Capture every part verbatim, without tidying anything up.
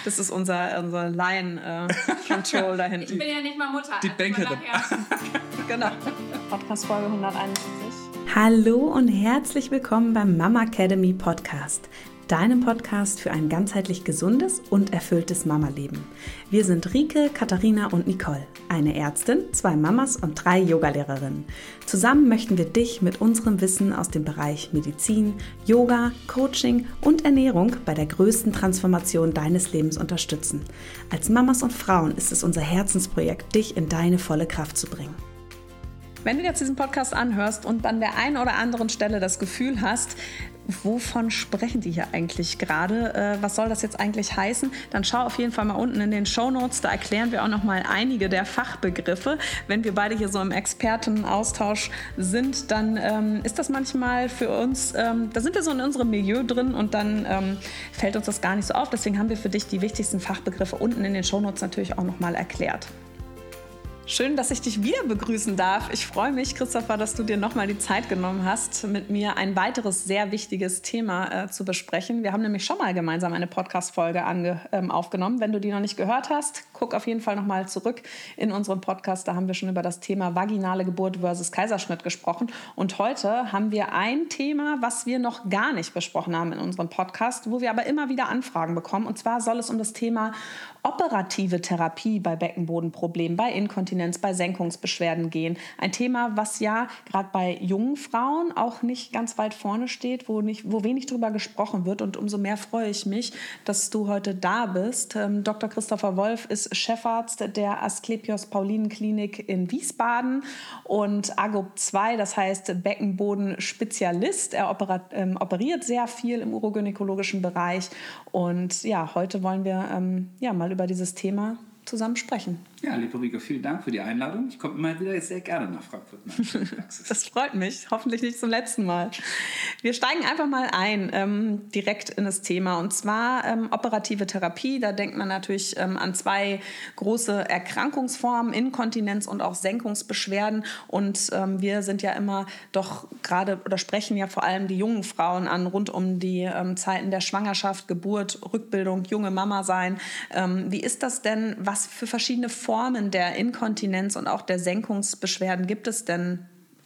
Das ist unser, unser Line-Control äh, da hinten. Ich bin ja nicht mal Mutter. Die Bankerin. Genau. Podcast-Folge hunderteinundsiebzig. Hallo und herzlich willkommen beim Mama Academy Podcast, deinem Podcast für ein ganzheitlich gesundes und erfülltes Mama-Leben. Wir sind Rike, Katharina und Nicole, eine Ärztin, zwei Mamas und drei Yogalehrerinnen. Zusammen möchten wir dich mit unserem Wissen aus dem Bereich Medizin, Yoga, Coaching und Ernährung bei der größten Transformation deines Lebens unterstützen. Als Mamas und Frauen ist es unser Herzensprojekt, dich in deine volle Kraft zu bringen. Wenn du jetzt diesen Podcast anhörst und an der einen oder anderen Stelle das Gefühl hast, wovon sprechen die hier eigentlich gerade? Äh, was soll das jetzt eigentlich heißen? Dann schau auf jeden Fall mal unten in den Shownotes. Da erklären wir auch noch mal einige der Fachbegriffe. Wenn wir beide hier so im Expertenaustausch sind, dann ähm, ist das manchmal für uns, ähm, da sind wir so in unserem Milieu drin und dann ähm, fällt uns das gar nicht so auf. Deswegen haben wir für dich die wichtigsten Fachbegriffe unten in den Shownotes natürlich auch noch mal erklärt. Schön, dass ich dich wieder begrüßen darf. Ich freue mich, Christopher, dass du dir nochmal die Zeit genommen hast, mit mir ein weiteres sehr wichtiges Thema äh, zu besprechen. Wir haben nämlich schon mal gemeinsam eine Podcast-Folge ange- ähm, aufgenommen. Wenn du die noch nicht gehört hast, guck auf jeden Fall nochmal zurück in unseren Podcast. Da haben wir schon über das Thema vaginale Geburt versus Kaiserschnitt gesprochen. Und heute haben wir ein Thema, was wir noch gar nicht besprochen haben in unserem Podcast, wo wir aber immer wieder Anfragen bekommen. Und zwar soll es um das Thema operative Therapie bei Beckenbodenproblemen, bei Inkontinenz, bei Senkungsbeschwerden gehen. Ein Thema, was ja gerade bei jungen Frauen auch nicht ganz weit vorne steht, wo, nicht, wo wenig drüber gesprochen wird. Und umso mehr freue ich mich, dass du heute da bist. Ähm, Doktor Christopher Wolf ist Chefarzt der Asklepios-Paulinen-Klinik in Wiesbaden und A G O P zwei, das heißt Beckenbodenspezialist. Er operiert, ähm, operiert sehr viel im urogynäkologischen Bereich. Und ja, heute wollen wir ähm, ja, mal über dieses Thema zusammen sprechen. Ja, liebe Rike, vielen Dank für die Einladung. Ich komme immer wieder jetzt sehr gerne nach Frankfurt. Das freut mich. Hoffentlich nicht zum letzten Mal. Wir steigen einfach mal ein, ähm, direkt in das Thema. Und zwar ähm, operative Therapie. Da denkt man natürlich ähm, an zwei große Erkrankungsformen, Inkontinenz und auch Senkungsbeschwerden. Und ähm, wir sind ja immer doch gerade oder sprechen ja vor allem die jungen Frauen an, rund um die ähm, Zeiten der Schwangerschaft, Geburt, Rückbildung, junge Mama sein. Ähm, wie ist das denn? Was für verschiedene Formen der Inkontinenz und auch der Senkungsbeschwerden gibt es denn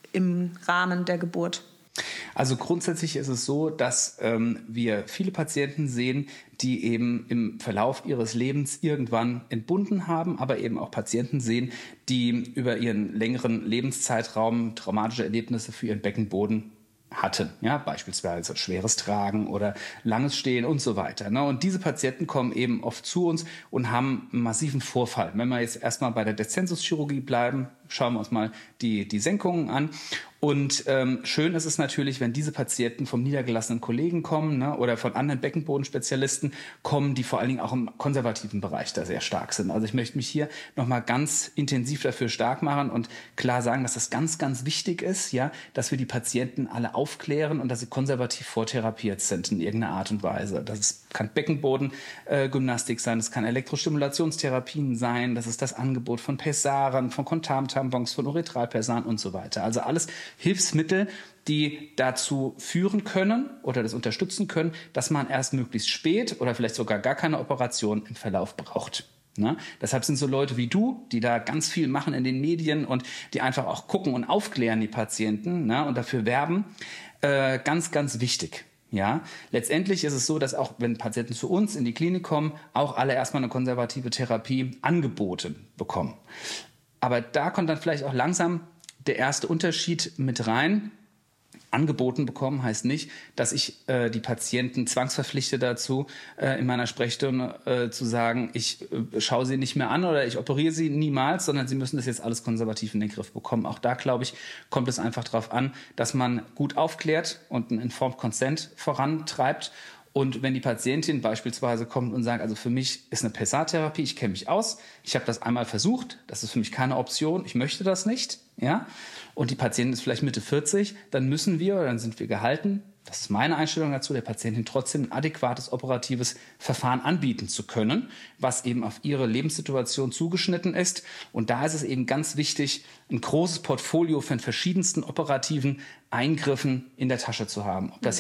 im Rahmen der Geburt? Also grundsätzlich ist es so, dass ähm, wir viele Patienten sehen, die eben im Verlauf ihres Lebens irgendwann entbunden haben, aber eben auch Patienten sehen, die über ihren längeren Lebenszeitraum traumatische Erlebnisse für ihren Beckenboden hatten, ja, beispielsweise schweres Tragen oder langes Stehen und so weiter. Ne? Und diese Patienten kommen eben oft zu uns und haben einen massiven Vorfall. Wenn wir jetzt erstmal bei der Descensus-Chirurgie bleiben, schauen wir uns mal die, die Senkungen an. Und ähm, schön ist es natürlich, wenn diese Patienten vom niedergelassenen Kollegen kommen, ne, oder von anderen Beckenbodenspezialisten kommen, die vor allen Dingen auch im konservativen Bereich da sehr stark sind. Also ich möchte mich hier nochmal ganz intensiv dafür stark machen und klar sagen, dass das ganz, ganz wichtig ist, ja, dass wir die Patienten alle aufklären und dass sie konservativ vortherapiert sind in irgendeiner Art und Weise. Das ist, kann Beckenbodengymnastik äh, sein, das kann Elektrostimulationstherapien sein, das ist das Angebot von Pessaren, von Kontamtampons, von Uretralpersan und so weiter. Also alles Hilfsmittel, die dazu führen können oder das unterstützen können, dass man erst möglichst spät oder vielleicht sogar gar keine Operation im Verlauf braucht. Ne? Deshalb sind so Leute wie du, die da ganz viel machen in den Medien und die einfach auch gucken und aufklären die Patienten, ne, und dafür werben, äh, ganz, ganz wichtig. Ja, letztendlich ist es so, dass auch wenn Patienten zu uns in die Klinik kommen, auch alle erstmal eine konservative Therapie angeboten bekommen. Aber da kommt dann vielleicht auch langsam der erste Unterschied mit rein. Angeboten bekommen heißt nicht, dass ich äh, die Patienten zwangsverpflichte dazu, äh, in meiner Sprechstunde äh, zu sagen, ich äh, schaue sie nicht mehr an oder ich operiere sie niemals, sondern sie müssen das jetzt alles konservativ in den Griff bekommen. Auch da, glaube ich, kommt es einfach darauf an, dass man gut aufklärt und einen Informed Consent vorantreibt. Und wenn die Patientin beispielsweise kommt und sagt, also für mich ist eine Pessartherapie, ich kenne mich aus, ich habe das einmal versucht, das ist für mich keine Option, ich möchte das nicht, ja, und die Patientin ist vielleicht Mitte vierzig, dann müssen wir oder dann sind wir gehalten, das ist meine Einstellung dazu, der Patientin trotzdem ein adäquates operatives Verfahren anbieten zu können, was eben auf ihre Lebenssituation zugeschnitten ist. Und da ist es eben ganz wichtig, ein großes Portfolio von verschiedensten operativen Eingriffen in der Tasche zu haben. Ob das jetzt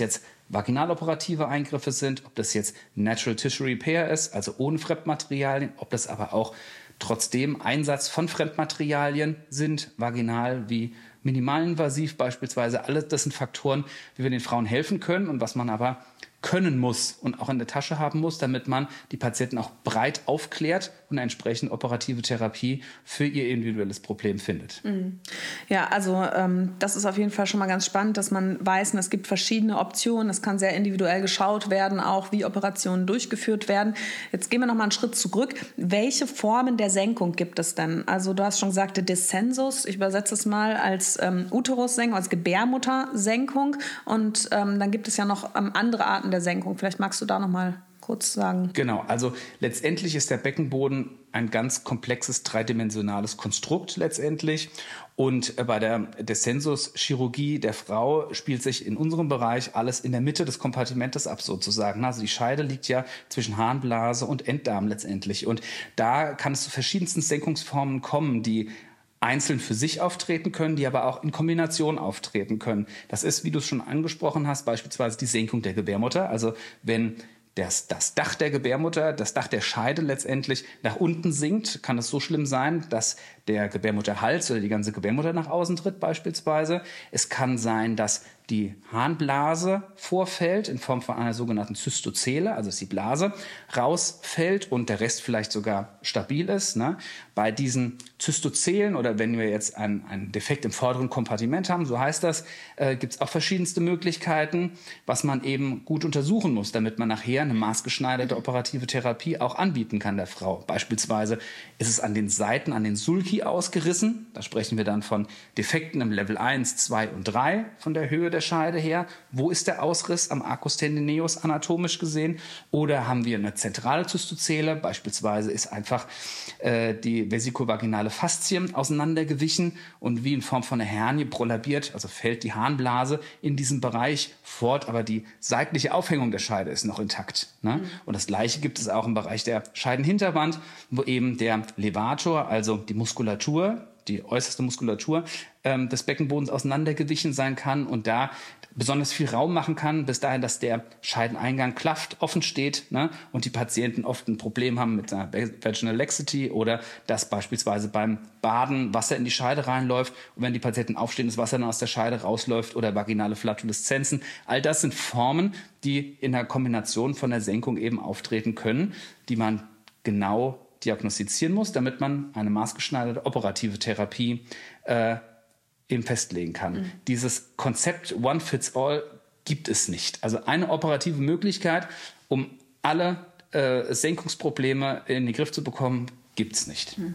vaginaloperative Eingriffe sind, ob das jetzt Natural Tissue Repair ist, also ohne Fremdmaterialien, ob das aber auch trotzdem Einsatz von Fremdmaterialien sind, vaginal wie minimalinvasiv beispielsweise. Alles das sind Faktoren, wie wir den Frauen helfen können und was man aber können muss und auch in der Tasche haben muss, damit man die Patienten auch breit aufklärt und eine entsprechende operative Therapie für ihr individuelles Problem findet. Ja, also ähm, das ist auf jeden Fall schon mal ganz spannend, dass man weiß, es gibt verschiedene Optionen. Es kann sehr individuell geschaut werden, auch wie Operationen durchgeführt werden. Jetzt gehen wir noch mal einen Schritt zurück. Welche Formen der Senkung gibt es denn? Also du hast schon gesagt, Descensus, ich übersetze es mal als ähm, Uterussenkung, als Gebärmuttersenkung. Und ähm, dann gibt es ja noch ähm, andere Arten der Senkung. Vielleicht magst du da noch mal kurz sagen. Genau, also letztendlich ist der Beckenboden ein ganz komplexes dreidimensionales Konstrukt letztendlich. Und bei der Descensus-Chirurgie der Frau spielt sich in unserem Bereich alles in der Mitte des Kompartimentes ab sozusagen. Also die Scheide liegt ja zwischen Harnblase und Enddarm letztendlich. Und da kann es zu verschiedensten Senkungsformen kommen, die einzeln für sich auftreten können, die aber auch in Kombination auftreten können. Das ist, wie du es schon angesprochen hast, beispielsweise die Senkung der Gebärmutter. Also wenn das, das Dach der Gebärmutter, das Dach der Scheide letztendlich nach unten sinkt, kann es so schlimm sein, dass der Gebärmutterhals oder die ganze Gebärmutter nach außen tritt beispielsweise. Es kann sein, dass die Harnblase vorfällt in Form von einer sogenannten Zystozele, also dass die Blase rausfällt und der Rest vielleicht sogar stabil ist. Ne? Bei diesen Zystozelen oder wenn wir jetzt einen, einen Defekt im vorderen Kompartiment haben, so heißt das, äh, gibt es auch verschiedenste Möglichkeiten, was man eben gut untersuchen muss, damit man nachher eine maßgeschneiderte operative Therapie auch anbieten kann der Frau. Beispielsweise ist es an den Seiten, an den Sulci ausgerissen. Da sprechen wir dann von Defekten im Level eins, zwei und drei von der Höhe der Scheide her. Wo ist der Ausriss am Arcus tendineus anatomisch gesehen? Oder haben wir eine zentrale Zystozele? Beispielsweise ist einfach äh, die vesikovaginale Faszie auseinandergewichen und wie in Form von einer Hernie prolabiert, also fällt die Harnblase in diesem Bereich fort, aber die seitliche Aufhängung der Scheide ist noch intakt. Ne? Mhm. Und das Gleiche gibt es auch im Bereich der Scheidenhinterwand, wo eben der Levator, also die Muskulatur, die äußerste Muskulatur ähm, des Beckenbodens auseinandergewichen sein kann und da besonders viel Raum machen kann, bis dahin, dass der Scheideneingang klafft, offen steht, ne? Und die Patienten oft ein Problem haben mit einer Vaginal Laxity oder dass beispielsweise beim Baden Wasser in die Scheide reinläuft und wenn die Patienten aufstehen, das Wasser dann aus der Scheide rausläuft oder vaginale Flatuleszenzen. All das sind Formen, die in der Kombination von der Senkung eben auftreten können, die man genau diagnostizieren muss, damit man eine maßgeschneiderte operative Therapie äh, eben festlegen kann. Mhm. Dieses Konzept One Fits All gibt es nicht. Also eine operative Möglichkeit, um alle äh, Senkungsprobleme in den Griff zu bekommen, gibt es nicht. Mhm.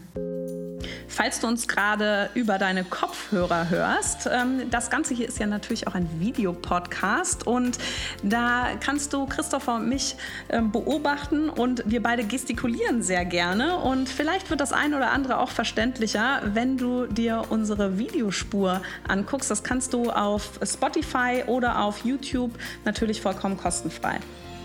Falls du uns gerade über deine Kopfhörer hörst, ähm, das Ganze hier ist ja natürlich auch ein Videopodcast und da kannst du Christopher und mich ähm, beobachten und wir beide gestikulieren sehr gerne und vielleicht wird das ein oder andere auch verständlicher, wenn du dir unsere Videospur anguckst. Das kannst du auf Spotify oder auf YouTube natürlich vollkommen kostenfrei.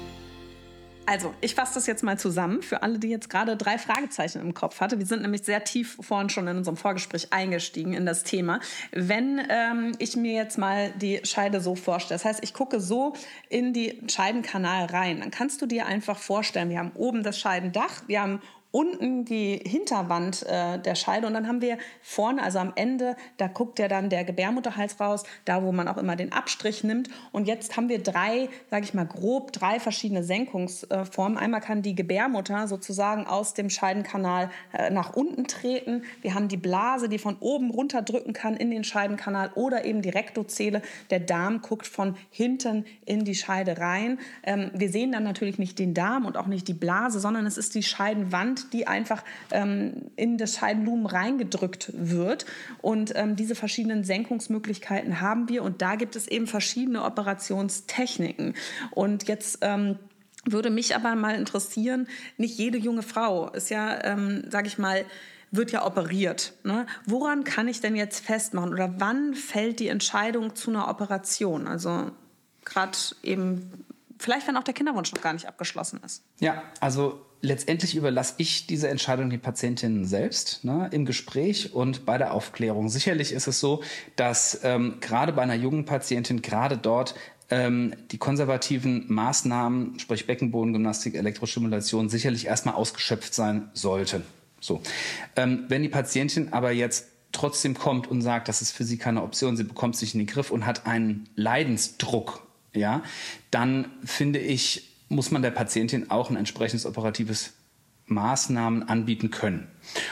Also, ich fasse das jetzt mal zusammen für alle, die jetzt gerade drei Fragezeichen im Kopf hatten. Wir sind nämlich sehr tief vorhin schon in unserem Vorgespräch eingestiegen in das Thema. Wenn ähm, ich mir jetzt mal die Scheide so vorstelle, das heißt, ich gucke so in den Scheidenkanal rein, dann kannst du dir einfach vorstellen, wir haben oben das Scheidendach, wir haben unten die Hinterwand äh, der Scheide und dann haben wir vorne, also am Ende, da guckt ja dann der Gebärmutterhals raus, da wo man auch immer den Abstrich nimmt und jetzt haben wir drei, sage ich mal grob, drei verschiedene Senkungsformen. Einmal kann die Gebärmutter sozusagen aus dem Scheidenkanal äh, nach unten treten, wir haben die Blase, die von oben runterdrücken kann in den Scheidenkanal oder eben die Rektozele, der Darm guckt von hinten in die Scheide rein. Ähm, wir sehen dann natürlich nicht den Darm und auch nicht die Blase, sondern es ist die Scheidenwand, die einfach ähm, in das Scheidenlumen reingedrückt wird. Und ähm, diese verschiedenen Senkungsmöglichkeiten haben wir. Und da gibt es eben verschiedene Operationstechniken. Und jetzt ähm, würde mich aber mal interessieren, nicht jede junge Frau ist ja, ähm, sage ich mal, wird ja operiert. Ne? Woran kann ich denn jetzt festmachen? Oder wann fällt die Entscheidung zu einer Operation? Also gerade eben, vielleicht wenn auch der Kinderwunsch noch gar nicht abgeschlossen ist. Ja, also letztendlich überlasse ich diese Entscheidung den Patientinnen selbst, ne, im Gespräch und bei der Aufklärung. Sicherlich ist es so, dass ähm, gerade bei einer jungen Patientin gerade dort ähm, die konservativen Maßnahmen, sprich Beckenbodengymnastik, Elektrostimulation, sicherlich erstmal ausgeschöpft sein sollten. So. Ähm, wenn die Patientin aber jetzt trotzdem kommt und sagt, das ist für sie keine Option, sie bekommt sich in den Griff und hat einen Leidensdruck, ja, dann finde ich, muss man der Patientin auch ein entsprechendes operatives Maßnahmen anbieten können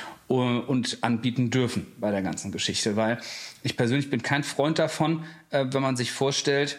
und anbieten dürfen bei der ganzen Geschichte, weil ich persönlich bin kein Freund davon, wenn man sich vorstellt,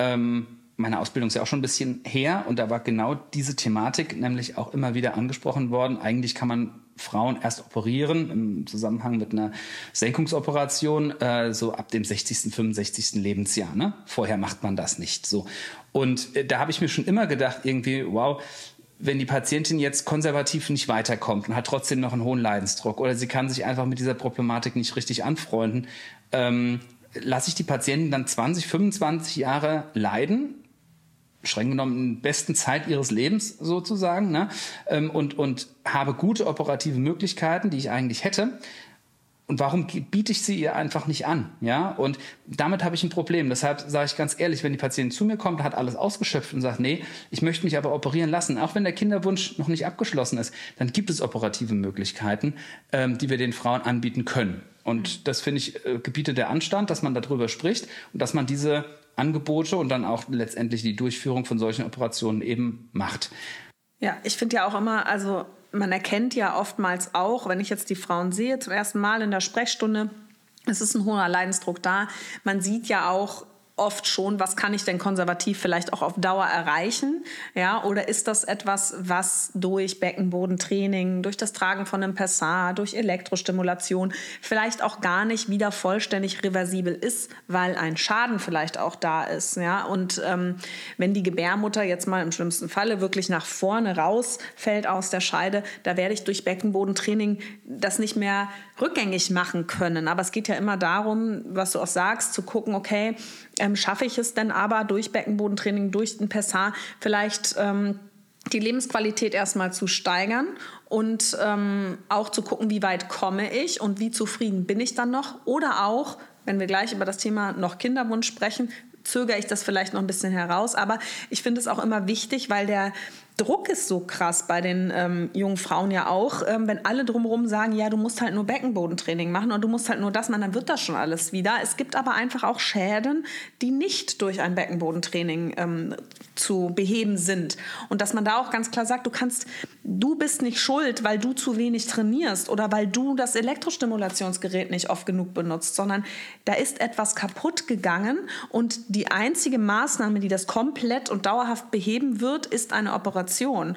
meine Ausbildung ist ja auch schon ein bisschen her und da war genau diese Thematik nämlich auch immer wieder angesprochen worden. Eigentlich kann man Frauen erst operieren im Zusammenhang mit einer Senkungsoperation äh, so ab dem sechzigsten, fünfundsechzigsten Lebensjahr. Ne? Vorher macht man das nicht so. Und äh, da habe ich mir schon immer gedacht, irgendwie, wow, wenn die Patientin jetzt konservativ nicht weiterkommt und hat trotzdem noch einen hohen Leidensdruck oder sie kann sich einfach mit dieser Problematik nicht richtig anfreunden, ähm, lasse ich die Patientin dann zwanzig, fünfundzwanzig Jahre leiden, streng genommen in der besten Zeit ihres Lebens sozusagen, ne? ähm, und, und habe gute operative Möglichkeiten, die ich eigentlich hätte. Und warum biete ich sie ihr einfach nicht an? Ja? Und damit habe ich ein Problem. Deshalb sage ich ganz ehrlich, wenn die Patientin zu mir kommt, hat alles ausgeschöpft und sagt, nee, ich möchte mich aber operieren lassen, auch wenn der Kinderwunsch noch nicht abgeschlossen ist, dann gibt es operative Möglichkeiten, ähm, die wir den Frauen anbieten können. Und das, finde ich, äh, gebietet der Anstand, dass man darüber spricht und dass man diese Angebote und dann auch letztendlich die Durchführung von solchen Operationen eben macht. Ja, ich finde ja auch immer, also man erkennt ja oftmals auch, wenn ich jetzt die Frauen sehe, zum ersten Mal in der Sprechstunde, es ist ein hoher Leidensdruck da. Man sieht ja auch oft schon, was kann ich denn konservativ vielleicht auch auf Dauer erreichen? Ja, oder ist das etwas, was durch Beckenbodentraining, durch das Tragen von einem Pessar, durch Elektrostimulation vielleicht auch gar nicht wieder vollständig reversibel ist, weil ein Schaden vielleicht auch da ist. Ja, und ähm, wenn die Gebärmutter jetzt mal im schlimmsten Falle wirklich nach vorne rausfällt aus der Scheide, da werde ich durch Beckenbodentraining das nicht mehr rückgängig machen können. Aber es geht ja immer darum, was du auch sagst, zu gucken, okay, Ähm, schaffe ich es denn aber durch Beckenbodentraining, durch den Pessar vielleicht ähm, die Lebensqualität erstmal zu steigern und ähm, auch zu gucken, wie weit komme ich und wie zufrieden bin ich dann noch. Oder auch, wenn wir gleich über das Thema noch Kinderwunsch sprechen, zögere ich das vielleicht noch ein bisschen heraus. Aber ich finde es auch immer wichtig, weil der Druck ist so krass bei den ähm, jungen Frauen ja auch, ähm, wenn alle drumherum sagen, ja, du musst halt nur Beckenbodentraining machen und du musst halt nur das machen, dann wird das schon alles wieder. Es gibt aber einfach auch Schäden, die nicht durch ein Beckenbodentraining ähm, zu beheben sind. Und dass man da auch ganz klar sagt, du kannst, du bist nicht schuld, weil du zu wenig trainierst oder weil du das Elektrostimulationsgerät nicht oft genug benutzt, sondern da ist etwas kaputt gegangen und die einzige Maßnahme, die das komplett und dauerhaft beheben wird, ist eine Operation.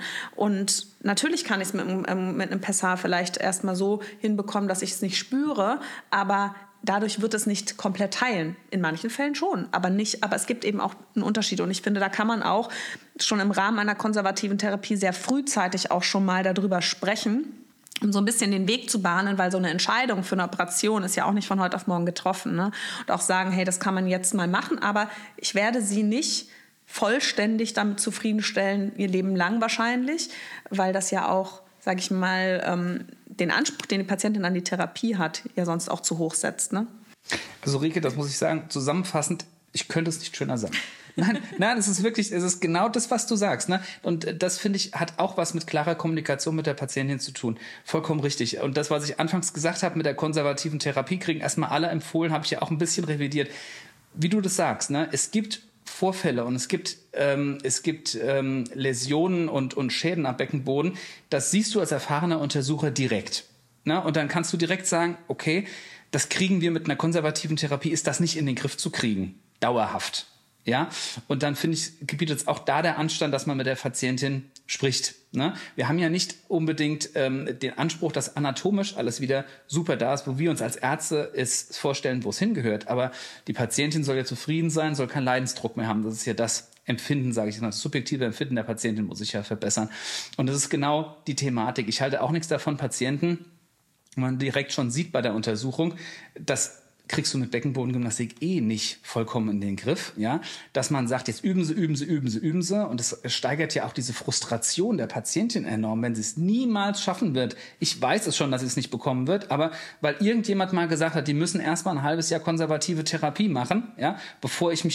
Und natürlich kann ich es mit, mit einem Pessar vielleicht erstmal so hinbekommen, dass ich es nicht spüre, aber dadurch wird es nicht komplett heilen. In manchen Fällen schon, aber nicht. Aber es gibt eben auch einen Unterschied. Und ich finde, da kann man auch schon im Rahmen einer konservativen Therapie sehr frühzeitig auch schon mal darüber sprechen, um so ein bisschen den Weg zu bahnen, weil so eine Entscheidung für eine Operation ist ja auch nicht von heute auf morgen getroffen. Ne? Und auch sagen, hey, das kann man jetzt mal machen, aber ich werde sie nicht vollständig damit zufriedenstellen, ihr Leben lang wahrscheinlich, weil das ja auch, sage ich mal, ähm, den Anspruch, den die Patientin an die Therapie hat, ja sonst auch zu hoch setzt. Ne? Also Rike, das muss ich sagen, zusammenfassend, ich könnte es nicht schöner sagen. Nein, nein, es ist wirklich, es ist genau das, was du sagst. Ne? Und das, finde ich, hat auch was mit klarer Kommunikation mit der Patientin zu tun. Vollkommen richtig. Und das, was ich anfangs gesagt habe mit der konservativen Therapie, kriegen erstmal alle empfohlen, habe ich ja auch ein bisschen revidiert. Wie du das sagst, ne? Es gibt Vorfälle und es gibt, ähm, es gibt ähm, Läsionen und, und Schäden am Beckenboden. Das siehst du als erfahrener Untersucher direkt. Ne? Und dann kannst du direkt sagen, okay, das kriegen wir mit einer konservativen Therapie, ist das nicht in den Griff zu kriegen, dauerhaft. Ja? Und dann finde ich, gebietet es auch da der Anstand, dass man mit der Patientin spricht. Ne? Wir haben ja nicht unbedingt ähm, den Anspruch, dass anatomisch alles wieder super da ist, wo wir uns als Ärzte es vorstellen, wo es hingehört. Aber die Patientin soll ja zufrieden sein, soll keinen Leidensdruck mehr haben. Das ist ja das Empfinden, sage ich mal. Das subjektive Empfinden der Patientin muss sich ja verbessern. Und das ist genau die Thematik. Ich halte auch nichts davon, Patienten, wenn man direkt schon sieht bei der Untersuchung, dass kriegst du mit Beckenbodengymnastik eh nicht vollkommen in den Griff, ja, dass man sagt, jetzt üben sie, üben sie, üben sie, üben sie und es steigert ja auch diese Frustration der Patientin enorm, wenn sie es niemals schaffen wird. Ich weiß es schon, dass sie es nicht bekommen wird, aber weil irgendjemand mal gesagt hat, die müssen erstmal ein halbes Jahr konservative Therapie machen, ja, bevor ich mich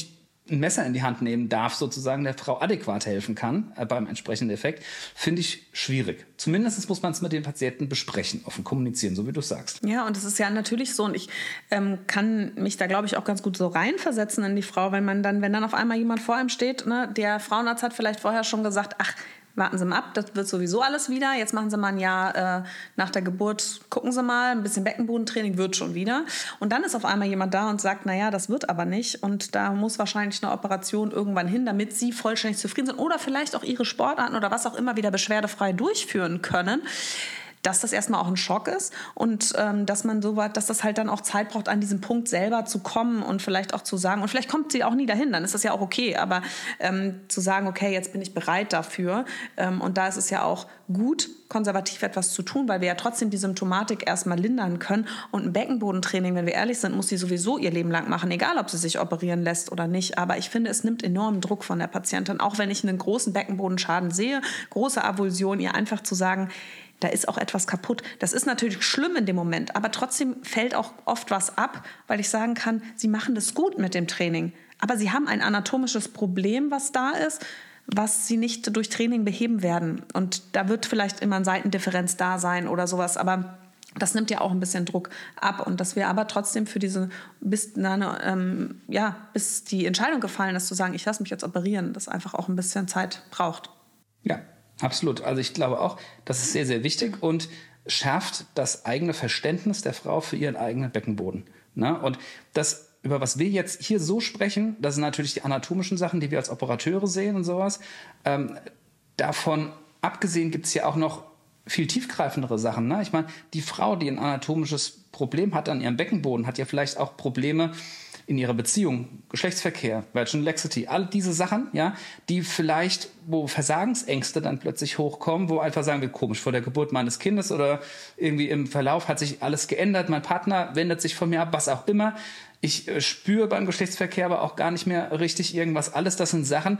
ein Messer in die Hand nehmen darf, sozusagen der Frau adäquat helfen kann äh, beim entsprechenden Effekt, finde ich schwierig. Zumindest muss man es mit den Patienten besprechen, offen kommunizieren, so wie du sagst. Ja, und es ist ja natürlich so, und ich ähm, kann mich da, glaube ich, auch ganz gut so reinversetzen in die Frau, wenn man dann, wenn dann auf einmal jemand vor einem steht, ne, der Frauenarzt hat vielleicht vorher schon gesagt, ach, warten Sie mal ab, das wird sowieso alles wieder. Jetzt machen Sie mal ein Jahr äh, nach der Geburt, gucken Sie mal, ein bisschen Beckenbodentraining wird schon wieder. Und dann ist auf einmal jemand da und sagt, naja, das wird aber nicht. Und da muss wahrscheinlich eine Operation irgendwann hin, damit Sie vollständig zufrieden sind oder vielleicht auch Ihre Sportarten oder was auch immer wieder beschwerdefrei durchführen können. Dass das erstmal auch ein Schock ist und ähm, dass man so weit, dass das halt dann auch Zeit braucht, an diesen Punkt selber zu kommen und vielleicht auch zu sagen, und vielleicht kommt sie auch nie dahin, dann ist das ja auch okay, aber ähm, zu sagen, okay, jetzt bin ich bereit dafür ähm, und da ist es ja auch gut, konservativ etwas zu tun, weil wir ja trotzdem die Symptomatik erstmal lindern können und ein Beckenbodentraining, wenn wir ehrlich sind, muss sie sowieso ihr Leben lang machen, egal ob sie sich operieren lässt oder nicht, aber ich finde, es nimmt enormen Druck von der Patientin, auch wenn ich einen großen Beckenbodenschaden sehe, große Avulsion, ihr einfach zu sagen, da ist auch etwas kaputt. Das ist natürlich schlimm in dem Moment, aber trotzdem fällt auch oft was ab, weil ich sagen kann, sie machen das gut mit dem Training. Aber sie haben ein anatomisches Problem, was da ist, was sie nicht durch Training beheben werden. Und da wird vielleicht immer eine Seitendifferenz da sein oder sowas, aber das nimmt ja auch ein bisschen Druck ab. Und dass wir aber trotzdem für diese, bis, na, ähm, ja, bis die Entscheidung gefallen ist, zu sagen, ich lasse mich jetzt operieren, das einfach auch ein bisschen Zeit braucht. Ja. Absolut. Also ich glaube auch, das ist sehr, sehr wichtig und schärft das eigene Verständnis der Frau für ihren eigenen Beckenboden. Ne? Und das, über was wir jetzt hier so sprechen, das sind natürlich die anatomischen Sachen, die wir als Operateure sehen und sowas. Ähm, davon abgesehen gibt es ja auch noch viel tiefgreifendere Sachen. Ne? Ich meine, die Frau, die ein anatomisches Problem hat an ihrem Beckenboden, hat ja vielleicht auch Probleme in ihrer Beziehung, Geschlechtsverkehr, Virgin Laxity, all diese Sachen, ja, die vielleicht, wo Versagensängste dann plötzlich hochkommen, wo einfach sagen wir, komisch, vor der Geburt meines Kindes oder irgendwie im Verlauf hat sich alles geändert, mein Partner wendet sich von mir ab, was auch immer. Ich äh, spüre beim Geschlechtsverkehr aber auch gar nicht mehr richtig irgendwas. Alles das sind Sachen,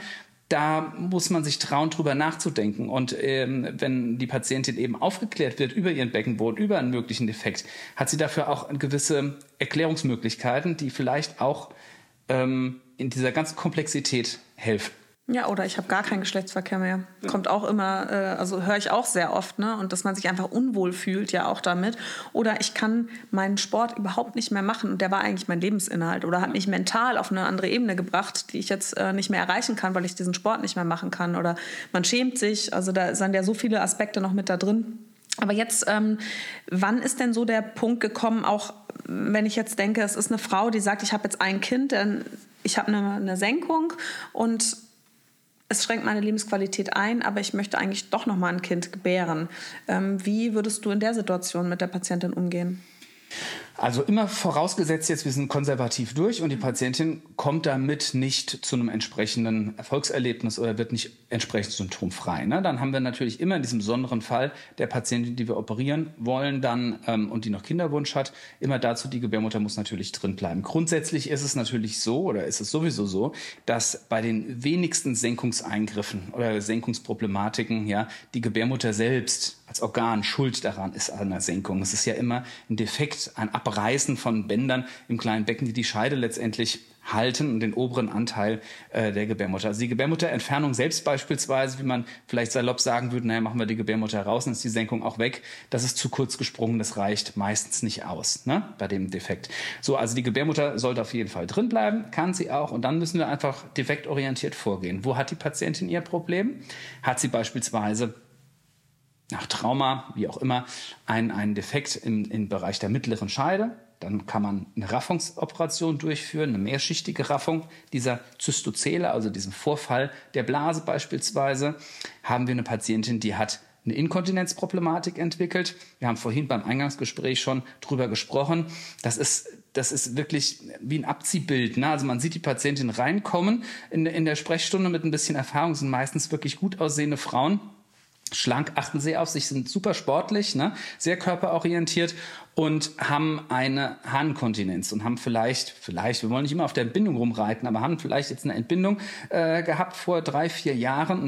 da muss man sich trauen, drüber nachzudenken. Und ähm, wenn die Patientin eben aufgeklärt wird über ihren Beckenboden, über einen möglichen Defekt, hat sie dafür auch gewisse Erklärungsmöglichkeiten, die vielleicht auch ähm, in dieser ganzen Komplexität helfen. Ja, oder ich habe gar keinen Geschlechtsverkehr mehr. Kommt auch immer, äh, also höre ich auch sehr oft, ne? Und dass man sich einfach unwohl fühlt, ja auch damit. Oder ich kann meinen Sport überhaupt nicht mehr machen und der war eigentlich mein Lebensinhalt oder hat mich mental auf eine andere Ebene gebracht, die ich jetzt äh, nicht mehr erreichen kann, weil ich diesen Sport nicht mehr machen kann. Oder man schämt sich, also da sind ja so viele Aspekte noch mit da drin. Aber jetzt, ähm, wann ist denn so der Punkt gekommen, auch wenn ich jetzt denke, es ist eine Frau, die sagt, ich habe jetzt ein Kind, denn ich habe eine, eine Senkung und es schränkt meine Lebensqualität ein, aber ich möchte eigentlich doch noch mal ein Kind gebären. Ähm, wie würdest du in der Situation mit der Patientin umgehen? Also immer vorausgesetzt jetzt, wir sind konservativ durch und die Patientin kommt damit nicht zu einem entsprechenden Erfolgserlebnis oder wird nicht entsprechend symptomfrei. Ne? Dann haben wir natürlich immer in diesem besonderen Fall der Patientin, die wir operieren wollen dann ähm, und die noch Kinderwunsch hat, immer dazu, die Gebärmutter muss natürlich drin bleiben. Grundsätzlich ist es natürlich so oder ist es sowieso so, dass bei den wenigsten Senkungseingriffen oder Senkungsproblematiken ja die Gebärmutter selbst als Organ schuld daran ist an einer Senkung. Es ist ja immer ein Defekt, ein Abreißen von Bändern im kleinen Becken, die die Scheide letztendlich halten und den oberen Anteil äh, der Gebärmutter. Also die Gebärmutterentfernung selbst beispielsweise, wie man vielleicht salopp sagen würde, naja, machen wir die Gebärmutter raus, dann ist die Senkung auch weg. Das ist zu kurz gesprungen, das reicht meistens nicht aus, ne, bei dem Defekt. So, also die Gebärmutter sollte auf jeden Fall drin bleiben, kann sie auch. Und dann müssen wir einfach defektorientiert vorgehen. Wo hat die Patientin ihr Problem? Hat sie beispielsweise nach Trauma, wie auch immer, einen, einen Defekt im, im Bereich der mittleren Scheide. Dann kann man eine Raffungsoperation durchführen, eine mehrschichtige Raffung dieser Zystozele, also diesem Vorfall der Blase beispielsweise. Haben wir eine Patientin, die hat eine Inkontinenzproblematik entwickelt. Wir haben vorhin beim Eingangsgespräch schon drüber gesprochen. Das ist, das ist wirklich wie ein Abziehbild. Ne? Also man sieht die Patientin reinkommen in, in der Sprechstunde mit ein bisschen Erfahrung. Das sind meistens wirklich gut aussehende Frauen. Schlank, achten sehr auf sich, sind super sportlich, ne? Sehr körperorientiert und haben eine Harnkontinenz und haben vielleicht, vielleicht, wir wollen nicht immer auf der Entbindung rumreiten, aber haben vielleicht jetzt eine Entbindung äh, gehabt vor drei, vier Jahren und dann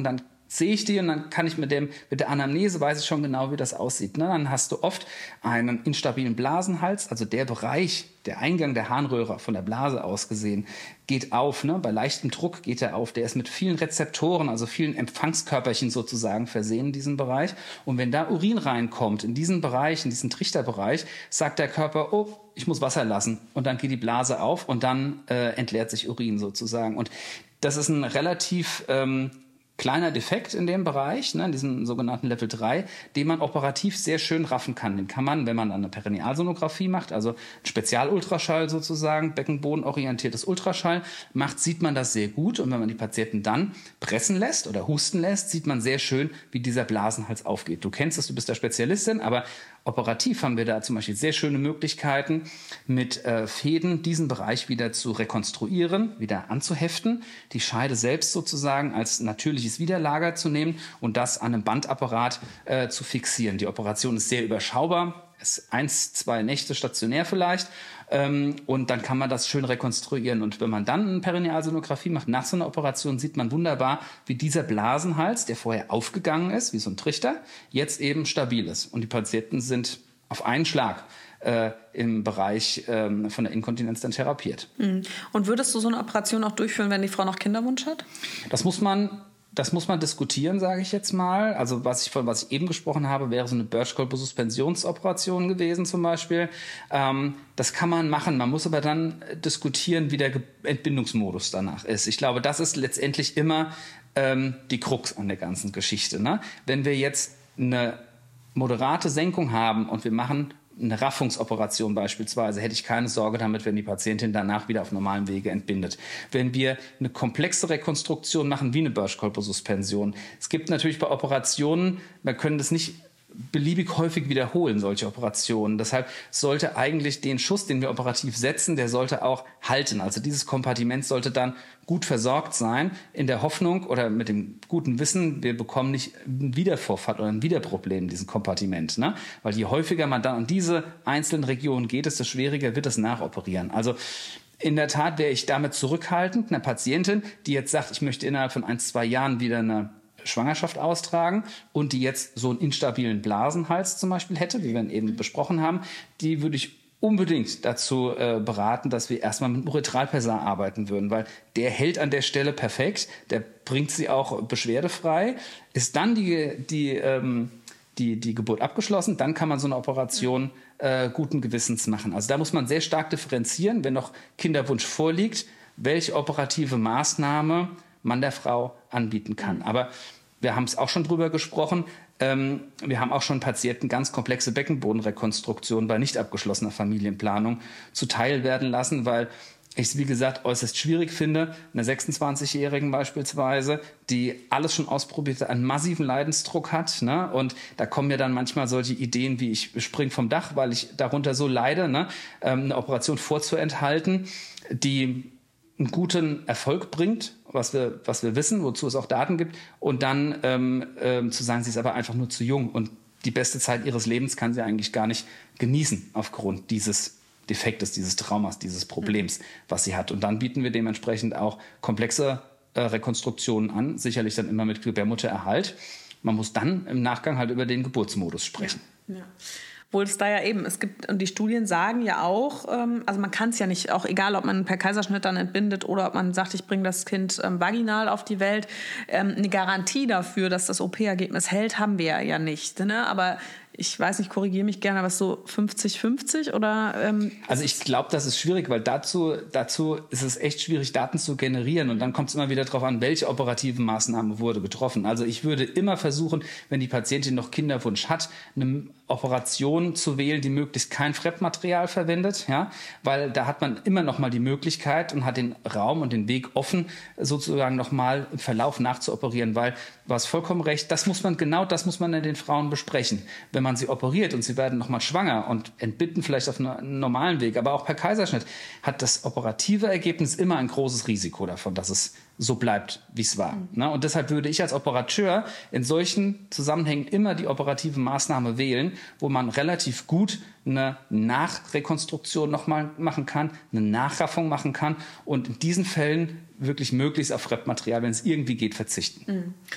sehe ich die und dann kann ich mit, dem, mit der Anamnese, weiß ich schon genau, wie das aussieht. Ne? Dann hast du oft einen instabilen Blasenhals, also der Bereich, der Eingang der Harnröhre von der Blase aus gesehen, geht auf. Ne? Bei leichtem Druck geht er auf. Der ist mit vielen Rezeptoren, also vielen Empfangskörperchen sozusagen versehen in diesem Bereich. Und wenn da Urin reinkommt, in diesen Bereich, in diesen Trichterbereich, sagt der Körper, oh, ich muss Wasser lassen. Und dann geht die Blase auf und dann äh, entleert sich Urin sozusagen. Und das ist ein relativ ähm, kleiner Defekt in dem Bereich, ne, in diesem sogenannten Level drei, den man operativ sehr schön raffen kann. Den kann man, wenn man eine Perinealsonographie macht, also ein Spezialultraschall sozusagen, beckenbodenorientiertes Ultraschall macht, sieht man das sehr gut. Und wenn man die Patienten dann pressen lässt oder husten lässt, sieht man sehr schön, wie dieser Blasenhals aufgeht. Du kennst es, du bist der Spezialistin, aber operativ haben wir da zum Beispiel sehr schöne Möglichkeiten, mit äh, Fäden diesen Bereich wieder zu rekonstruieren, wieder anzuheften, die Scheide selbst sozusagen als natürliches Widerlager zu nehmen und das an einem Bandapparat äh, zu fixieren. Die Operation ist sehr überschaubar, ist eins, zwei Nächte stationär vielleicht, ähm, und dann kann man das schön rekonstruieren. Und wenn man dann eine Perinealsonographie macht, nach so einer Operation, sieht man wunderbar, wie dieser Blasenhals, der vorher aufgegangen ist, wie so ein Trichter, jetzt eben stabil ist. Und die Patienten sind auf einen Schlag äh, im Bereich ähm, von der Inkontinenz dann therapiert. Und würdest du so eine Operation auch durchführen, wenn die Frau noch Kinderwunsch hat? Das muss man Das muss man diskutieren, sage ich jetzt mal. Also was ich von was ich eben gesprochen habe, wäre so eine Birch-Suspensionsoperation gewesen zum Beispiel. Ähm, das kann man machen. Man muss aber dann diskutieren, wie der Ge- Entbindungsmodus danach ist. Ich glaube, das ist letztendlich immer ähm, die Krux an der ganzen Geschichte. Ne? Wenn wir jetzt eine moderate Senkung haben und wir machen eine Raffungsoperation beispielsweise, hätte ich keine Sorge damit, wenn die Patientin danach wieder auf normalem Wege entbindet. Wenn wir eine komplexe Rekonstruktion machen, wie eine Birch-Suspension. Es gibt natürlich bei Operationen, wir können das nicht beliebig häufig wiederholen, solche Operationen. Deshalb sollte eigentlich den Schuss, den wir operativ setzen, der sollte auch halten. Also dieses Kompartiment sollte dann gut versorgt sein, in der Hoffnung oder mit dem guten Wissen, wir bekommen nicht einen Wiedervorfall oder ein Wiederproblem in diesem Kompartiment. Ne? Weil je häufiger man dann an diese einzelnen Regionen geht, desto schwieriger wird das Nachoperieren. Also in der Tat wäre ich damit zurückhaltend, einer Patientin, die jetzt sagt, ich möchte innerhalb von ein, zwei Jahren wieder eine Schwangerschaft austragen und die jetzt so einen instabilen Blasenhals zum Beispiel hätte, wie wir ihn eben besprochen haben, die würde ich unbedingt dazu äh, beraten, dass wir erstmal mit Uretralpessar arbeiten würden, weil der hält an der Stelle perfekt, der bringt sie auch beschwerdefrei. Ist dann die, die, ähm, die, die Geburt abgeschlossen, dann kann man so eine Operation äh, guten Gewissens machen. Also da muss man sehr stark differenzieren, wenn noch Kinderwunsch vorliegt, welche operative Maßnahme man der Frau anbieten kann. Aber wir haben es auch schon drüber gesprochen. Ähm, wir haben auch schon Patienten ganz komplexe Beckenbodenrekonstruktionen bei nicht abgeschlossener Familienplanung zuteil werden lassen, weil ich es, wie gesagt, äußerst schwierig finde, einer sechsundzwanzigjährigen beispielsweise, die alles schon ausprobiert hat, einen massiven Leidensdruck hat. Ne? Und da kommen ja dann manchmal solche Ideen wie, ich springe vom Dach, weil ich darunter so leide, ne? ähm, eine Operation vorzuenthalten, die einen guten Erfolg bringt, was wir, was wir wissen, wozu es auch Daten gibt, und dann ähm, ähm, zu sagen, sie ist aber einfach nur zu jung und die beste Zeit ihres Lebens kann sie eigentlich gar nicht genießen aufgrund dieses Defektes, dieses Traumas, dieses Problems, was sie hat. Und dann bieten wir dementsprechend auch komplexe äh, Rekonstruktionen an, sicherlich dann immer mit Gebärmuttererhalt. Man muss dann im Nachgang halt über den Geburtsmodus sprechen. Ja. Ja. Obwohl es da ja eben, es gibt, und die Studien sagen ja auch, ähm, also man kann es ja nicht, auch egal, ob man per Kaiserschnitt dann entbindet oder ob man sagt, ich bringe das Kind ähm, vaginal auf die Welt, ähm, eine Garantie dafür, dass das O P-Ergebnis hält, haben wir ja nicht. Ne? Aber ich weiß nicht, korrigiere mich gerne, aber so fünfzig fünfzig oder? Ähm also ich glaube, das ist schwierig, weil dazu, dazu ist es echt schwierig, Daten zu generieren. Und dann kommt es immer wieder darauf an, welche operative Maßnahme wurde getroffen. Also ich würde immer versuchen, wenn die Patientin noch Kinderwunsch hat, eine Operation zu wählen, die möglichst kein Fremdmaterial verwendet, ja, weil da hat man immer noch mal die Möglichkeit und hat den Raum und den Weg offen, sozusagen noch mal im Verlauf nachzuoperieren, weil du hast vollkommen recht, das muss man, genau das muss man in den Frauen besprechen. Wenn man sie operiert und sie werden noch mal schwanger und entbinden vielleicht auf einem normalen Weg, aber auch per Kaiserschnitt, hat das operative Ergebnis immer ein großes Risiko davon, dass es so bleibt, wie es war. Mhm. Und deshalb würde ich als Operateur in solchen Zusammenhängen immer die operative Maßnahme wählen, wo man relativ gut eine Nachrekonstruktion nochmal machen kann, eine Nachraffung machen kann und in diesen Fällen wirklich möglichst auf Fremdmaterial, wenn es irgendwie geht, verzichten. Mhm.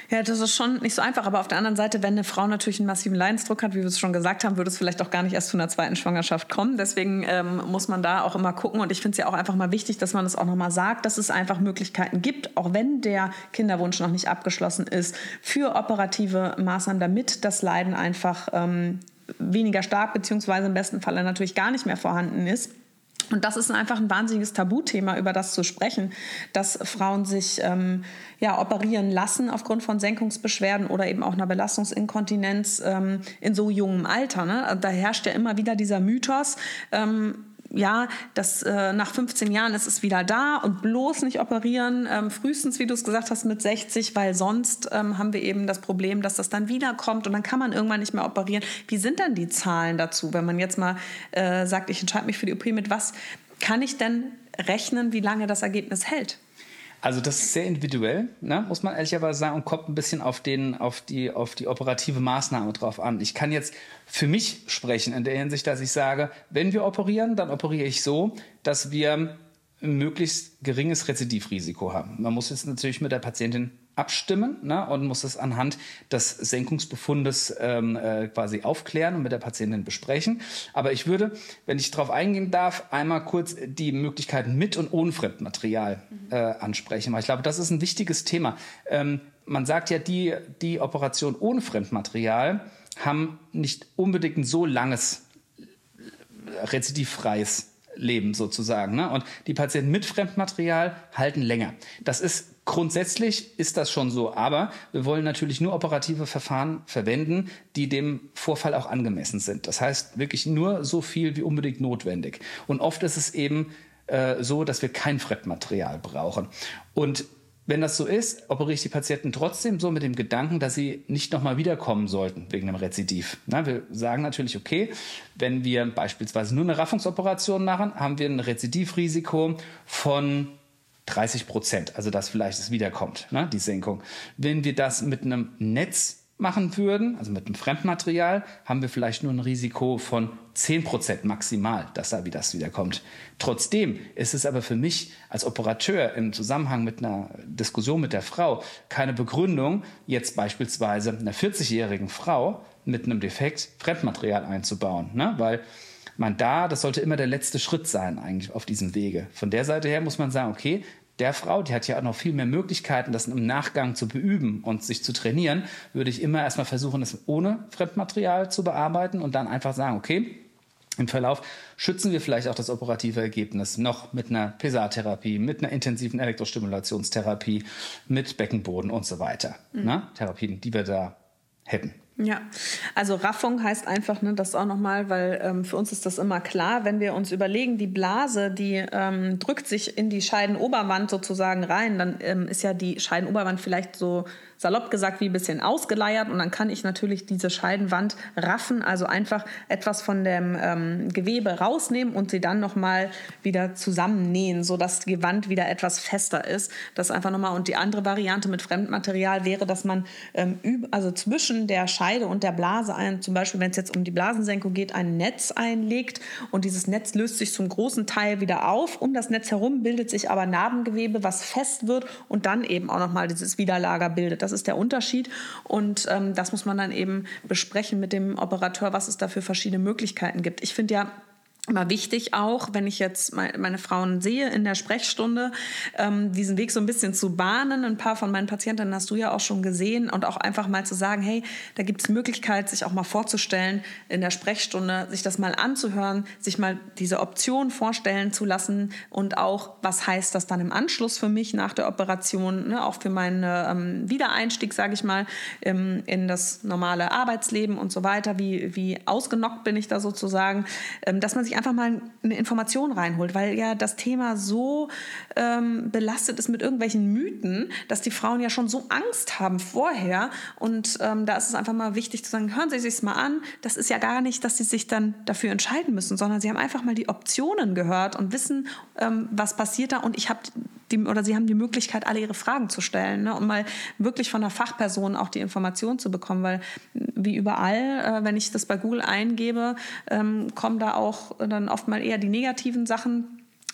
Ja, das ist schon nicht so einfach. Aber auf der anderen Seite, wenn eine Frau natürlich einen massiven Leidensdruck hat, wie wir es schon gesagt haben, würde es vielleicht auch gar nicht erst zu einer zweiten Schwangerschaft kommen. Deswegen ähm, muss man da auch immer gucken. Und ich finde es ja auch einfach mal wichtig, dass man das auch nochmal sagt, dass es einfach Möglichkeiten gibt, auch wenn der Kinderwunsch noch nicht abgeschlossen ist, für operative Maßnahmen, damit das Leiden einfach ähm, weniger stark beziehungsweise im besten Falle natürlich gar nicht mehr vorhanden ist. Und das ist einfach ein wahnsinniges Tabuthema, über das zu sprechen, dass Frauen sich ähm, ja, operieren lassen aufgrund von Senkungsbeschwerden oder eben auch einer Belastungsinkontinenz ähm, in so jungem Alter. Ne? Da herrscht ja immer wieder dieser Mythos, ähm, ja, dass äh, nach fünfzehn Jahren ist es wieder da und bloß nicht operieren, ähm, frühestens, wie du es gesagt hast, mit sechzig, weil sonst ähm, haben wir eben das Problem, dass das dann wiederkommt und dann kann man irgendwann nicht mehr operieren. Wie sind denn die Zahlen dazu, wenn man jetzt mal äh, sagt, ich entscheide mich für die O P, mit was kann ich denn rechnen, wie lange das Ergebnis hält? Also das ist sehr individuell, ne, muss man ehrlicherweise sagen, und kommt ein bisschen auf, den, auf, die, auf die operative Maßnahme drauf an. Ich kann jetzt für mich sprechen in der Hinsicht, dass ich sage, wenn wir operieren, dann operiere ich so, dass wir ein möglichst geringes Rezidivrisiko haben. Man muss jetzt natürlich mit der Patientin abstimmen, ne, und muss es anhand des Senkungsbefundes ähm, äh, quasi aufklären und mit der Patientin besprechen. Aber ich würde, wenn ich darauf eingehen darf, einmal kurz die Möglichkeiten mit und ohne Fremdmaterial äh, ansprechen. Weil ich glaube, das ist ein wichtiges Thema. Ähm, man sagt ja, die, die Operation ohne Fremdmaterial haben nicht unbedingt ein so langes rezidivfreies Leben sozusagen, ne? Und die Patienten mit Fremdmaterial halten länger. Das ist grundsätzlich ist das schon so, aber wir wollen natürlich nur operative Verfahren verwenden, die dem Vorfall auch angemessen sind. Das heißt wirklich nur so viel wie unbedingt notwendig. Und oft ist es eben äh, so, dass wir kein Fremdmaterial brauchen. Und wenn das so ist, operiere ich die Patienten trotzdem so mit dem Gedanken, dass sie nicht nochmal wiederkommen sollten wegen einem Rezidiv. Na, wir sagen natürlich, okay, wenn wir beispielsweise nur eine Raffungsoperation machen, haben wir ein Rezidivrisiko von dreißig Prozent, also dass vielleicht es wiederkommt, ne, die Senkung. Wenn wir das mit einem Netz machen würden, also mit einem Fremdmaterial, haben wir vielleicht nur ein Risiko von zehn Prozent maximal, dass da wieder das wiederkommt. Trotzdem ist es aber für mich als Operateur im Zusammenhang mit einer Diskussion mit der Frau keine Begründung, jetzt beispielsweise einer vierzigjährigen Frau mit einem Defekt Fremdmaterial einzubauen, ne? Weil man da, das sollte immer der letzte Schritt sein eigentlich auf diesem Wege. Von der Seite her muss man sagen, okay, der Frau, die hat ja auch noch viel mehr Möglichkeiten, das im Nachgang zu beüben und sich zu trainieren, würde ich immer erstmal versuchen, das ohne Fremdmaterial zu bearbeiten und dann einfach sagen, okay, im Verlauf schützen wir vielleicht auch das operative Ergebnis noch mit einer P S A-Therapie, mit einer intensiven Elektrostimulationstherapie, mit Beckenboden und so weiter. Mhm. Ne? Therapien, die wir da hätten. Ja, also Raffung heißt einfach, ne, das auch nochmal, weil ähm, für uns ist das immer klar, wenn wir uns überlegen, die Blase, die ähm, drückt sich in die Scheidenoberwand sozusagen rein, dann ähm, ist ja die Scheidenoberwand vielleicht so salopp gesagt wie ein bisschen ausgeleiert und dann kann ich natürlich diese Scheidenwand raffen, also einfach etwas von dem ähm, Gewebe rausnehmen und sie dann nochmal wieder zusammennähen, sodass die Wand wieder etwas fester ist. Das einfach nochmal. Und die andere Variante mit Fremdmaterial wäre, dass man ähm, üb- also zwischen der Scheide und der Blase, ein, zum Beispiel wenn es jetzt um die Blasensenkung geht, ein Netz einlegt und dieses Netz löst sich zum großen Teil wieder auf. Um das Netz herum bildet sich aber Narbengewebe, was fest wird und dann eben auch nochmal dieses Widerlager bildet. Das ist der Unterschied und ähm, das muss man dann eben besprechen mit dem Operateur, was es da für verschiedene Möglichkeiten gibt. Ich finde ja immer wichtig auch, wenn ich jetzt meine Frauen sehe in der Sprechstunde, ähm, diesen Weg so ein bisschen zu bahnen. Ein paar von meinen Patientinnen hast du ja auch schon gesehen und auch einfach mal zu sagen, hey, da gibt es Möglichkeit, sich auch mal vorzustellen in der Sprechstunde, sich das mal anzuhören, sich mal diese Option vorstellen zu lassen und auch, was heißt das dann im Anschluss für mich nach der Operation, ne, auch für meinen ähm, Wiedereinstieg, sage ich mal, ähm, in das normale Arbeitsleben und so weiter, wie, wie ausgenockt bin ich da sozusagen, ähm, dass man sich einfach mal eine Information reinholt, weil ja das Thema so ähm, belastet ist mit irgendwelchen Mythen, dass die Frauen ja schon so Angst haben vorher und ähm, da ist es einfach mal wichtig zu sagen, hören Sie sich's mal an, das ist ja gar nicht, dass Sie sich dann dafür entscheiden müssen, sondern Sie haben einfach mal die Optionen gehört und wissen, ähm, was passiert da und ich habe die, oder Sie haben die Möglichkeit, alle Ihre Fragen zu stellen, ne, um mal wirklich von einer Fachperson auch die Information zu bekommen, weil wie überall, äh, wenn ich das bei Google eingebe, ähm, kommen da auch dann oft mal eher die negativen Sachen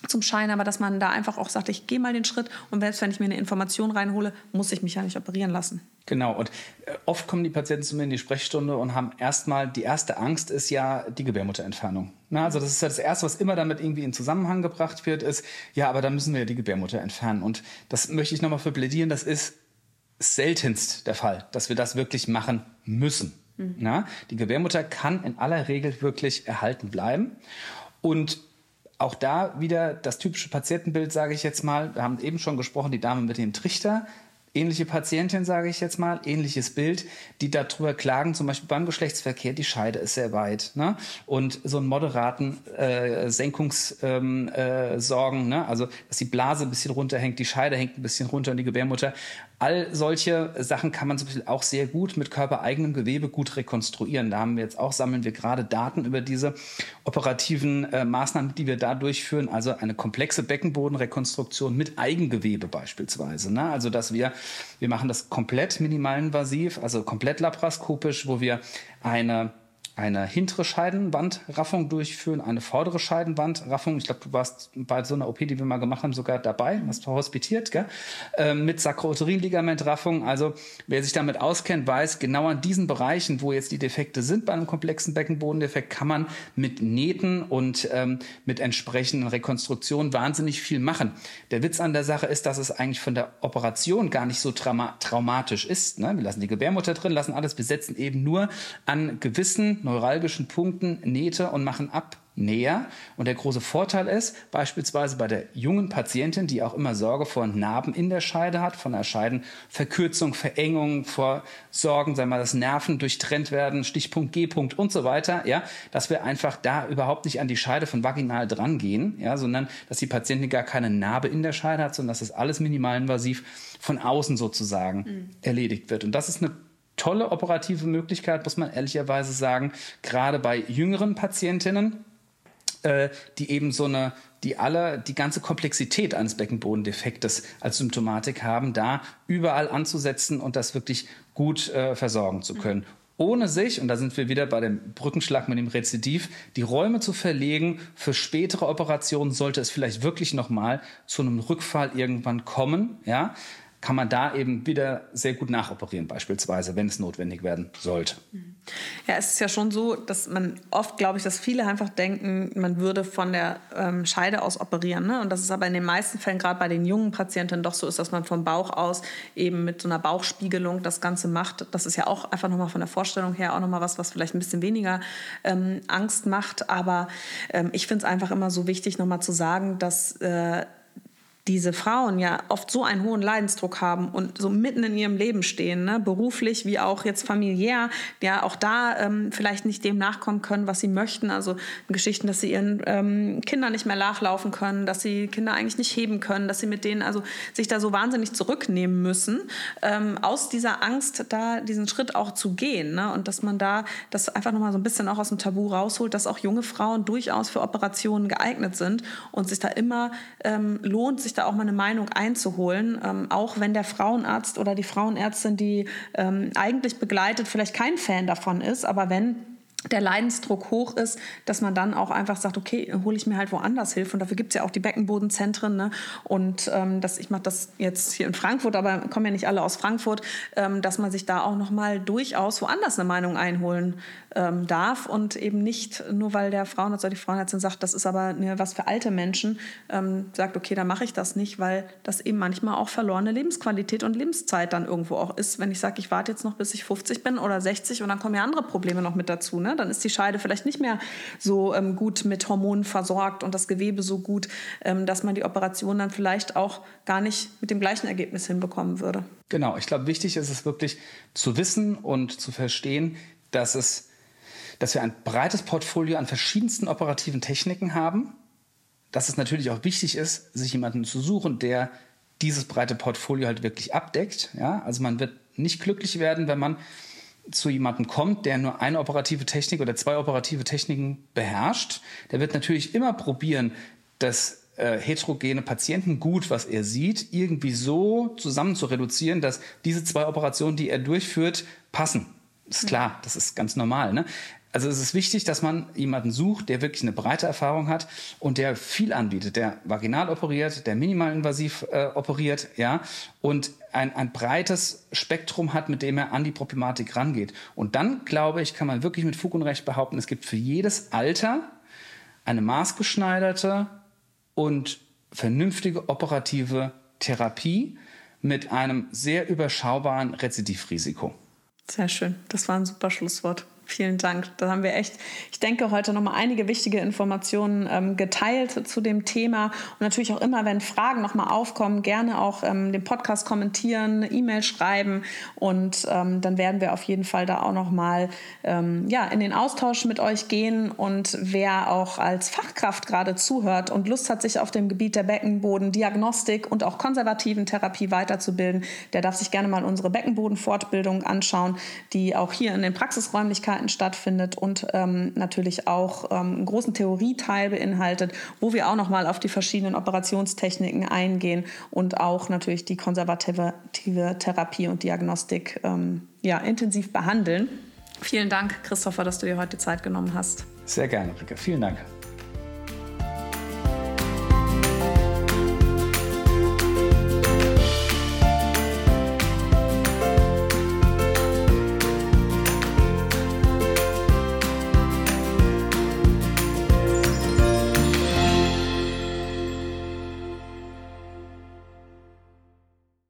zum Schein, aber dass man da einfach auch sagt, ich gehe mal den Schritt und selbst wenn ich mir eine Information reinhole, muss ich mich ja nicht operieren lassen. Genau, und oft kommen die Patienten zu mir in die Sprechstunde und haben erstmal, die erste Angst ist ja die Gebärmutterentfernung. Na, also das ist ja das Erste, was immer damit irgendwie in Zusammenhang gebracht wird, ist, ja, aber da müssen wir ja die Gebärmutter entfernen. Und das möchte ich nochmal für plädieren, das ist seltenst der Fall, dass wir das wirklich machen müssen. Mhm. Na, die Gebärmutter kann in aller Regel wirklich erhalten bleiben. Und auch da wieder das typische Patientenbild, sage ich jetzt mal. Wir haben eben schon gesprochen, die Dame mit dem Trichter. Ähnliche Patientin, sage ich jetzt mal, ähnliches Bild, die darüber klagen, zum Beispiel beim Geschlechtsverkehr, die Scheide ist sehr weit. Ne? Und so einen moderaten äh, Senkungssorgen, ähm, äh, ne? Also dass die Blase ein bisschen runterhängt, die Scheide hängt ein bisschen runter und die Gebärmutter. All solche Sachen kann man zum Beispiel auch sehr gut mit körpereigenem Gewebe gut rekonstruieren. Da haben wir jetzt auch, sammeln wir gerade Daten über diese operativen äh, Maßnahmen, die wir da durchführen. Also eine komplexe Beckenbodenrekonstruktion mit Eigengewebe beispielsweise. Ne? Also dass wir, wir machen das komplett minimalinvasiv, also komplett laparoskopisch, wo wir eine eine hintere Scheidenwandraffung durchführen, eine vordere Scheidenwandraffung. Ich glaube, du warst bei so einer O P, die wir mal gemacht haben, sogar dabei, hast du hospitiert, gell? Ähm, mit Sakroturinligamentraffung. Also wer sich damit auskennt, weiß, genau an diesen Bereichen, wo jetzt die Defekte sind bei einem komplexen Beckenbodendefekt, kann man mit Nähten und ähm, mit entsprechenden Rekonstruktionen wahnsinnig viel machen. Der Witz an der Sache ist, dass es eigentlich von der Operation gar nicht so trauma- traumatisch ist. Ne? Wir lassen die Gebärmutter drin, lassen alles, wir setzen eben nur an gewissen neuralgischen Punkten Nähte und machen Abnäher. Und der große Vorteil ist, beispielsweise bei der jungen Patientin, die auch immer Sorge vor Narben in der Scheide hat, von einer Scheidenverkürzung, Verengung, vor Sorgen, sagen wir mal, dass Nerven durchtrennt werden, Stichpunkt, G-Punkt und so weiter, ja, dass wir einfach da überhaupt nicht an die Scheide von vaginal dran gehen, ja, sondern dass die Patientin gar keine Narbe in der Scheide hat, sondern dass das alles minimalinvasiv von außen sozusagen mhm. erledigt wird. Und das ist eine tolle operative Möglichkeit, muss man ehrlicherweise sagen, gerade bei jüngeren Patientinnen, äh, die eben so eine, die alle, die ganze Komplexität eines Beckenbodendefektes als Symptomatik haben, da überall anzusetzen und das wirklich gut äh, versorgen zu können. Ohne sich, und da sind wir wieder bei dem Brückenschlag mit dem Rezidiv, die Räume zu verlegen für spätere Operationen, sollte es vielleicht wirklich nochmal zu einem Rückfall irgendwann kommen, ja, kann man da eben wieder sehr gut nachoperieren, beispielsweise, wenn es notwendig werden sollte. Ja, es ist ja schon so, dass man oft, glaube ich, dass viele einfach denken, man würde von der ähm, Scheide aus operieren. Ne? Und das ist aber in den meisten Fällen, gerade bei den jungen Patientinnen, doch so ist, dass man vom Bauch aus eben mit so einer Bauchspiegelung das Ganze macht. Das ist ja auch einfach nochmal von der Vorstellung her auch nochmal was, was vielleicht ein bisschen weniger ähm, Angst macht. Aber ähm, ich finde es einfach immer so wichtig, nochmal zu sagen, dass äh, diese Frauen ja oft so einen hohen Leidensdruck haben und so mitten in ihrem Leben stehen, ne? Beruflich wie auch jetzt familiär, ja auch da ähm, vielleicht nicht dem nachkommen können, was sie möchten. Also Geschichten, dass sie ihren ähm, Kindern nicht mehr nachlaufen können, dass sie Kinder eigentlich nicht heben können, dass sie mit denen also sich da so wahnsinnig zurücknehmen müssen, ähm, aus dieser Angst da diesen Schritt auch zu gehen, ne? Und dass man da das einfach nochmal so ein bisschen auch aus dem Tabu rausholt, dass auch junge Frauen durchaus für Operationen geeignet sind und sich da immer ähm, lohnt, sich da auch mal eine Meinung einzuholen, ähm, auch wenn der Frauenarzt oder die Frauenärztin, die ähm, eigentlich begleitet, vielleicht kein Fan davon ist, aber wenn der Leidensdruck hoch ist, dass man dann auch einfach sagt, okay, hole ich mir halt woanders Hilfe. Und dafür gibt es ja auch die Beckenbodenzentren. Ne? Und ähm, das, ich mache das jetzt hier in Frankfurt, aber kommen ja nicht alle aus Frankfurt, ähm, dass man sich da auch nochmal durchaus woanders eine Meinung einholen ähm, darf und eben nicht nur, weil der Frauenarzt oder die Frauenärztin sagt, das ist aber ne, was für alte Menschen, ähm, sagt, okay, dann mache ich das nicht, weil das eben manchmal auch verlorene Lebensqualität und Lebenszeit dann irgendwo auch ist, wenn ich sage, ich warte jetzt noch, bis ich fünfzig bin oder sechzig und dann kommen ja andere Probleme noch mit dazu, ne? Dann ist die Scheide vielleicht nicht mehr so ähm, gut mit Hormonen versorgt und das Gewebe so gut, ähm, dass man die Operation dann vielleicht auch gar nicht mit dem gleichen Ergebnis hinbekommen würde. Genau, ich glaube, wichtig ist es wirklich zu wissen und zu verstehen, dass, es, dass wir ein breites Portfolio an verschiedensten operativen Techniken haben, dass es natürlich auch wichtig ist, sich jemanden zu suchen, der dieses breite Portfolio halt wirklich abdeckt. Ja? Also man wird nicht glücklich werden, wenn man zu jemandem kommt, der nur eine operative Technik oder zwei operative Techniken beherrscht. Der wird natürlich immer probieren, das äh, heterogene Patientengut, was er sieht, irgendwie so zusammen zu reduzieren, dass diese zwei Operationen, die er durchführt, passen. Ist klar, das ist ganz normal, ne? Also es ist wichtig, dass man jemanden sucht, der wirklich eine breite Erfahrung hat und der viel anbietet, der vaginal operiert, der minimalinvasiv äh, operiert, ja, und ein, ein breites Spektrum hat, mit dem er an die Problematik rangeht. Und dann, glaube ich, kann man wirklich mit Fug und Recht behaupten, es gibt für jedes Alter eine maßgeschneiderte und vernünftige operative Therapie mit einem sehr überschaubaren Rezidivrisiko. Sehr schön, das war ein super Schlusswort. Vielen Dank. Da haben wir echt, ich denke, heute nochmal einige wichtige Informationen ähm, geteilt zu dem Thema. Und natürlich auch immer, wenn Fragen nochmal aufkommen, gerne auch ähm, den Podcast kommentieren, E-Mail schreiben. Und ähm, dann werden wir auf jeden Fall da auch nochmal ähm, ja, in den Austausch mit euch gehen. Und wer auch als Fachkraft gerade zuhört und Lust hat, sich auf dem Gebiet der Beckenbodendiagnostik und auch konservativen Therapie weiterzubilden, der darf sich gerne mal unsere Beckenbodenfortbildung anschauen, die auch hier in den Praxisräumlichkeiten stattfindet und ähm, natürlich auch ähm, einen großen Theorieteil beinhaltet, wo wir auch nochmal auf die verschiedenen Operationstechniken eingehen und auch natürlich die konservative Therapie und Diagnostik ähm, ja, intensiv behandeln. Vielen Dank, Christopher, dass du dir heute Zeit genommen hast. Sehr gerne, Rike. Vielen Dank.